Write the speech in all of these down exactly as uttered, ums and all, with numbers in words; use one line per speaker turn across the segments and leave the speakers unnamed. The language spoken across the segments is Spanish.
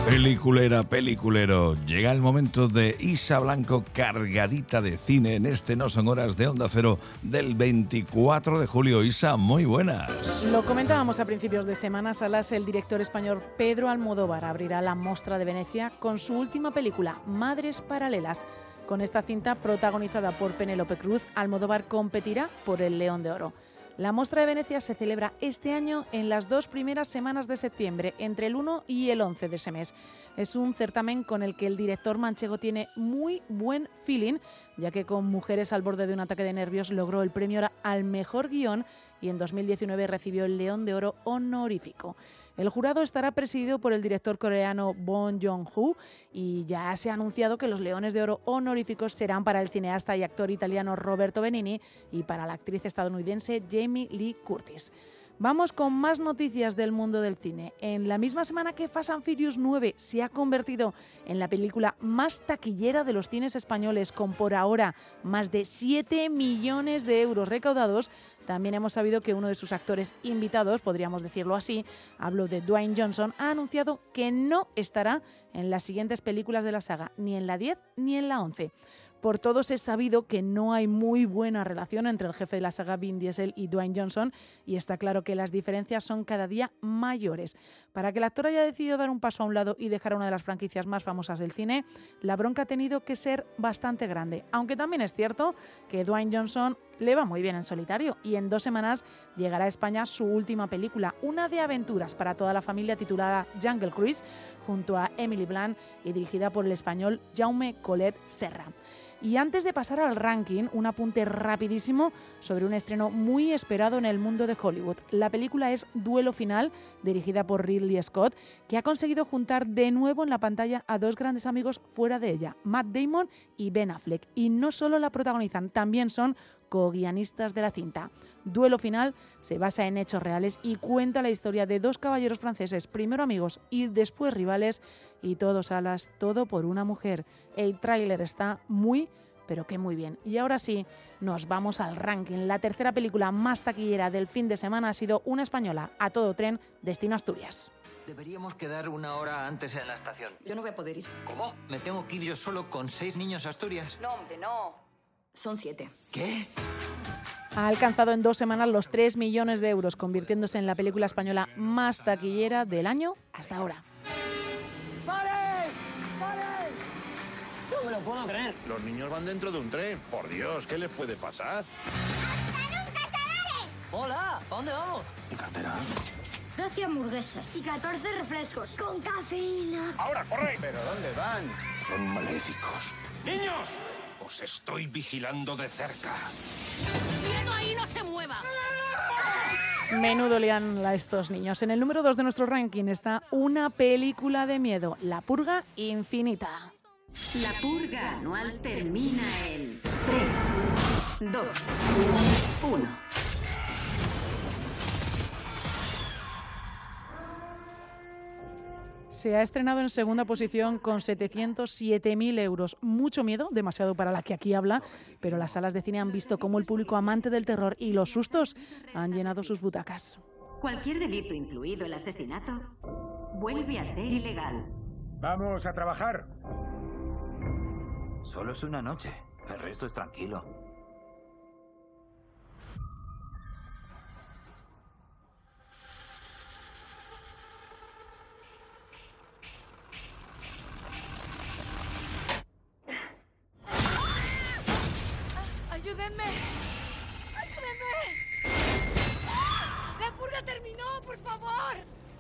Peliculera, peliculero, llega el momento de Isa Blanco cargadita de cine en este No Son Horas de Onda Cero del veinticuatro de julio. Isa, muy buenas.
Lo comentábamos a principios de semana, Salas, el director español Pedro Almodóvar abrirá la Mostra de Venecia con su última película, Madres Paralelas. Con esta cinta, protagonizada por Penélope Cruz, Almodóvar competirá por el León de Oro. La Mostra de Venecia se celebra este año en las dos primeras semanas de septiembre, entre el uno y el once de ese mes. Es un certamen con el que el director manchego tiene muy buen feeling, ya que con Mujeres al borde de un ataque de nervios logró el premio al mejor guión y en dos mil diecinueve recibió el León de Oro honorífico. El jurado estará presidido por el director coreano Bong Joon-ho y ya se ha anunciado que los Leones de Oro honoríficos serán para el cineasta y actor italiano Roberto Benigni y para la actriz estadounidense Jamie Lee Curtis. Vamos con más noticias del mundo del cine. En la misma semana que Fast and Furious nueve se ha convertido en la película más taquillera de los cines españoles, con por ahora más de siete millones de euros recaudados, también hemos sabido que uno de sus actores invitados, podríamos decirlo así, hablo de Dwayne Johnson, ha anunciado que no estará en las siguientes películas de la saga, ni en la diez ni en la once. Por todos es sabido que no hay muy buena relación entre el jefe de la saga Vin Diesel y Dwayne Johnson, y está claro que las diferencias son cada día mayores. Para que el actor haya decidido dar un paso a un lado y dejar una de las franquicias más famosas del cine, la bronca ha tenido que ser bastante grande, aunque también es cierto que Dwayne Johnson le va muy bien en solitario y en dos semanas llegará a España su última película, una de aventuras para toda la familia titulada Jungle Cruise, junto a Emily Blunt y dirigida por el español Jaume Collet Serra. Y antes de pasar al ranking, un apunte rapidísimo sobre un estreno muy esperado en el mundo de Hollywood. La película es Duelo Final, dirigida por Ridley Scott, que ha conseguido juntar de nuevo en la pantalla a dos grandes amigos fuera de ella, Matt Damon y Ben Affleck. Y no solo la protagonizan, también son co-guionistas de la cinta. Duelo Final se basa en hechos reales y cuenta la historia de dos caballeros franceses, primero amigos y después rivales, y todos alas, todo por una mujer. El tráiler está muy, pero que muy bien. Y ahora sí, nos vamos al ranking. La tercera película más taquillera del fin de semana ha sido una española, A Todo Tren, Destino Asturias.
Deberíamos quedar una hora antes en la estación.
Yo no voy a poder ir.
¿Cómo? ¿Me tengo que ir yo solo con seis niños a Asturias?
No, hombre, no. Son siete.
¿Qué?
Ha alcanzado en dos semanas los tres millones de euros, convirtiéndose en la película española más taquillera del año hasta ahora.
¡Pare! ¡Pare!
No me lo puedo creer.
Los niños van dentro de un tren. Por Dios, ¿qué les puede pasar?
¡Hasta nunca, chavales!
Hola, ¿a dónde vamos?
¿Mi cartera?
doce hamburguesas y catorce refrescos con cafeína.
¡Ahora, corre!
¿Pero dónde van?
Son maléficos. ¡Niños! Os estoy vigilando de cerca.
¡Quieto ahí, no se mueva!
Menudo lian a estos niños. En el número dos de nuestro ranking está una película de miedo, La Purga Infinita.
La purga anual termina en tres, dos, uno.
Se ha estrenado en segunda posición con setecientos siete mil euros. Mucho miedo, demasiado para la que aquí habla, pero las salas de cine han visto cómo el público amante del terror y los sustos han llenado sus butacas.
Cualquier delito, incluido el asesinato, vuelve a ser ilegal.
Vamos a trabajar.
Solo es una noche. El resto es tranquilo.
¡Ayúdenme! ¡Ayúdenme! ¡La purga terminó, por favor!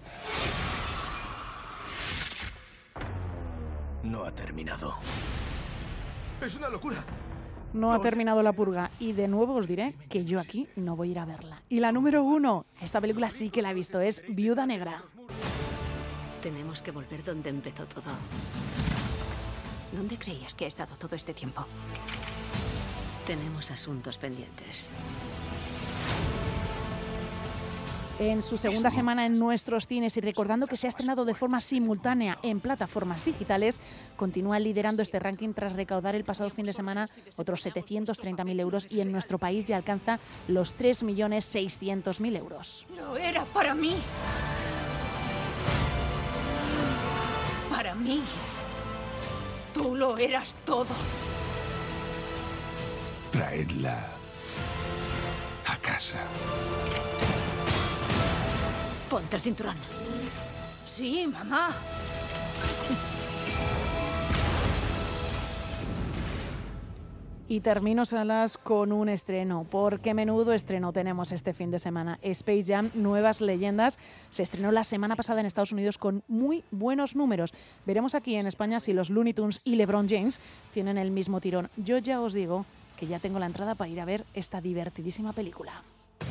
No ha terminado.
¡Es una locura!
No ha terminado La Purga y de nuevo os diré que yo aquí no voy a ir a verla. Y la número uno, esta película sí que la he visto, es Viuda Negra.
Tenemos que volver donde empezó todo. ¿Dónde creías que ha estado todo este tiempo? Tenemos asuntos pendientes.
En su segunda semana en nuestros cines y recordando que se ha estrenado de forma simultánea en plataformas digitales, continúa liderando este ranking tras recaudar el pasado fin de semana otros setecientos treinta mil euros y en nuestro país ya alcanza los tres millones seiscientos mil euros.
No era para mí. Para
Para mí, tú lo eras todo.
Traedla a casa.
Ponte el cinturón. Sí, mamá.
Y termino, Salas, con un estreno, porque menudo estreno tenemos este fin de semana. Space Jam, Nuevas Leyendas, se estrenó la semana pasada en Estados Unidos con muy buenos números. Veremos aquí en España si los Looney Tunes y LeBron James tienen el mismo tirón. Yo ya os digo que ya tengo la entrada para ir a ver esta divertidísima película.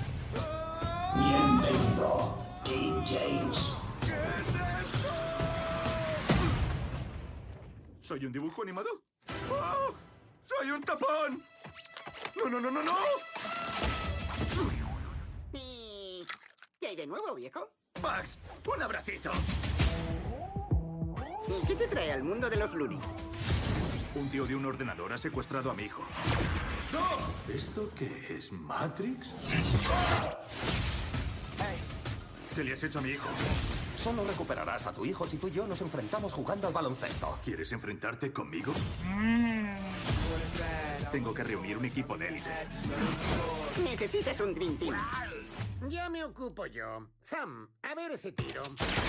Bienvenido, King James.
¿Qué es esto? ¿Soy un dibujo animado? ¡Oh! ¡Soy un tapón! ¡No, no, no, no, no!
¿Y qué hay de nuevo, viejo?
Max, un abracito.
¿Y qué te trae al mundo de los Looney?
Un tío de un ordenador ha secuestrado a mi hijo. ¡No! ¿Esto qué es? ¿Matrix? ¿Qué le has hecho a mi hijo?
Solo recuperarás a tu hijo si tú y yo nos enfrentamos jugando al baloncesto.
¿Quieres enfrentarte conmigo? Tengo que reunir un equipo de élite.
Necesitas un Dream Team.
Ya me ocupo yo. Sam, a ver ese tiro.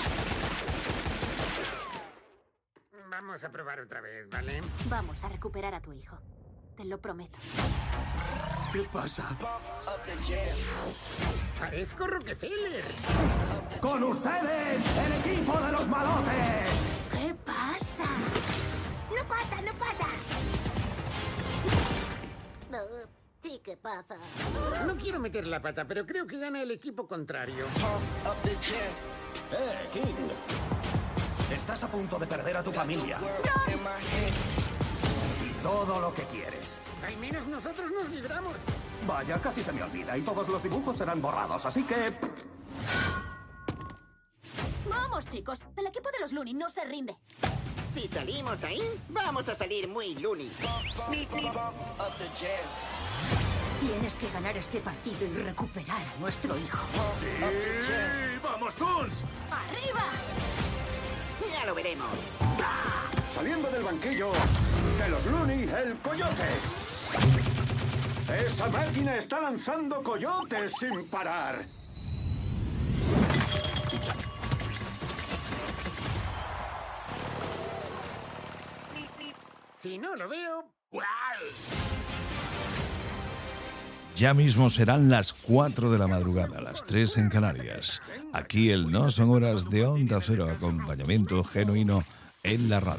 Vamos a probar otra vez, ¿vale?
Vamos a recuperar a tu hijo. Te lo prometo.
¿Qué pasa?
Parezco Rockefeller.
¡Con ustedes, el equipo de los malotes!
¿Qué pasa? ¡No pasa, no pasa!
No, sí que pasa.
No quiero meter la pata, pero creo que gana el equipo contrario.
¡Eh, King! Estás a punto de perder a tu familia. Y todo lo que quieres.
Al menos nosotros nos libramos.
Vaya, casi se me olvida y todos los dibujos serán borrados, así que...
Vamos, chicos. El equipo de los Looney no se rinde.
Si salimos ahí, vamos a salir muy Looney.
Tienes que ganar este partido y recuperar a nuestro hijo.
¡Sí! ¡Vamos, Toons!
¡Arriba!
Ya lo veremos.
Saliendo del banquillo de los Looney, el coyote. Esa máquina está lanzando coyotes sin parar.
Si no lo veo...
Ya mismo serán las cuatro de la madrugada, las tres en Canarias. Aquí el No Son Horas de Onda Cero, acompañamiento genuino en la radio.